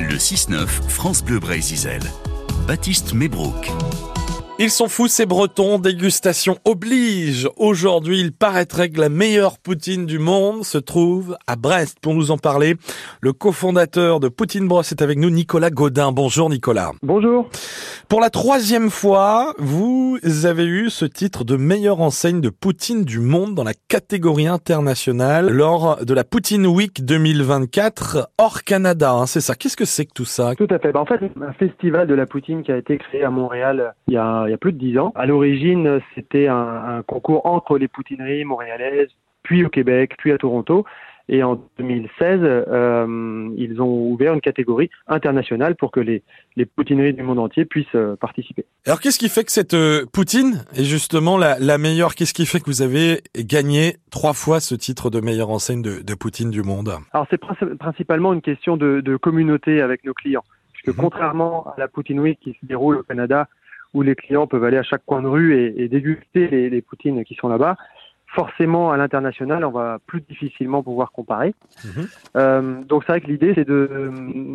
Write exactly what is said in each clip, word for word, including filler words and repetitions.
Le six neuf, France Bleu Brésil. Baptiste Mébrouk. Ils sont fous ces Bretons, dégustation oblige. Aujourd'hui, il paraîtrait que la meilleure poutine du monde se trouve à Brest. Pour nous en parler, le cofondateur de Poutine Brosse est avec nous, Nicolas Gaudin. Bonjour Nicolas. Bonjour. Pour la troisième fois, vous avez eu ce titre de meilleure enseigne de poutine du monde dans la catégorie internationale lors de la Poutine Week deux mille vingt-quatre hors Canada. Hein, c'est ça. Qu'est-ce que c'est que tout ça? Tout à fait. Ben, en fait, un festival de la poutine qui a été créé à Montréal il y a, il y a plus de dix ans. À l'origine, c'était un, un concours entre les poutineries montréalaises, puis au Québec, puis à Toronto. Et en deux mille seize, euh, ils ont ouvert une catégorie internationale pour que les, les poutineries du monde entier puissent euh, participer. Alors, qu'est-ce qui fait que cette euh, poutine est justement la, la meilleure? Qu'est-ce qui fait que vous avez gagné trois fois ce titre de meilleure enseigne de, de poutine du monde? Alors, c'est pr- principalement une question de, de communauté avec nos clients. Puisque mmh. contrairement à la Poutine Week qui se déroule au Canada, où les clients peuvent aller à chaque coin de rue et, et déguster les, les poutines qui sont là-bas, forcément, à l'international, on va plus difficilement pouvoir comparer. Mmh. Euh, donc, c'est vrai que l'idée, c'est de,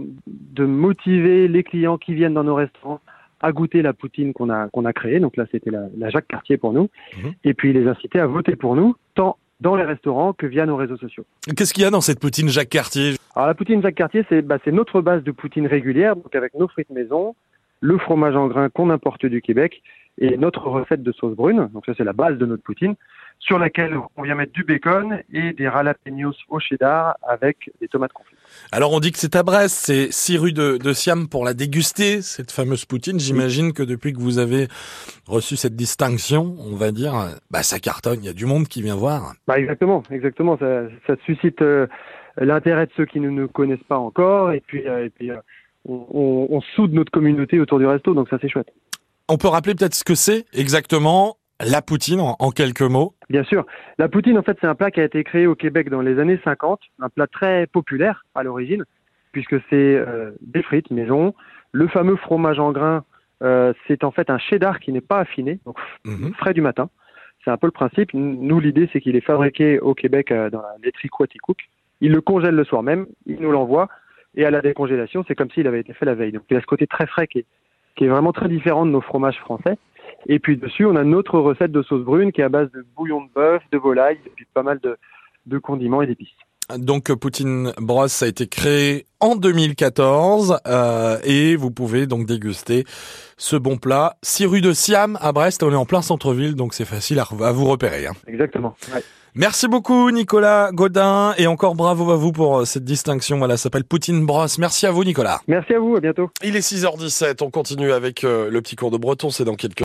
de motiver les clients qui viennent dans nos restaurants à goûter la poutine qu'on a, qu'on a créée. Donc là, c'était la, la Jacques Cartier pour nous. Mmh. Et puis, les inciter à voter pour nous, tant dans les restaurants que via nos réseaux sociaux. Qu'est-ce qu'il y a dans cette poutine Jacques Cartier? Alors, la poutine Jacques Cartier, c'est, bah, c'est notre base de poutine régulière, donc avec nos frites maison, le fromage en grains qu'on importe du Québec et notre recette de sauce brune. Donc ça, c'est la base de notre poutine, sur laquelle on vient mettre du bacon et des jalapenos au cheddar avec des tomates confitures. Alors on dit que c'est à Brest, c'est six rue de, de Siam pour la déguster, cette fameuse poutine. J'imagine oui. que depuis que vous avez reçu cette distinction, on va dire, bah ça cartonne, il y a du monde qui vient voir. Bah exactement, exactement. Ça, ça suscite euh, l'intérêt de ceux qui ne nous connaissent pas encore et puis, euh, et puis euh, on, on, on soude notre communauté autour du resto, donc ça c'est chouette. On peut rappeler peut-être ce que c'est exactement la poutine en, en quelques mots? Bien sûr. La poutine, en fait, c'est un plat qui a été créé au Québec dans les années cinquante, un plat très populaire à l'origine, puisque c'est euh, des frites maison. Le fameux fromage en grains, euh, c'est en fait un cheddar qui n'est pas affiné, donc mmh. frais du matin. C'est un peu le principe. Nous, l'idée, c'est qu'il est fabriqué au Québec euh, dans la laiterie Quaticook. Il le congèle le soir même, il nous l'envoie, et à la décongélation, c'est comme s'il avait été fait la veille. Donc il y a ce côté très frais qui est, qui est vraiment très différent de nos fromages français. Et puis dessus, on a notre recette de sauce brune qui est à base de bouillon de bœuf, de volaille, et puis pas mal de, de condiments et d'épices. Donc Poutine Brosse, ça a été créé en deux mille quatorze euh, et vous pouvez donc déguster ce bon plat. six rue de Siam à Brest, on est en plein centre-ville, donc c'est facile à, à vous repérer. Hein. Exactement. Ouais. Merci beaucoup Nicolas Gaudin et encore bravo à vous pour cette distinction. Voilà, ça s'appelle Poutine Brosse. Merci à vous Nicolas. Merci à vous, à bientôt. Il est six heures dix-sept, on continue avec euh, le petit cours de breton, c'est dans quelques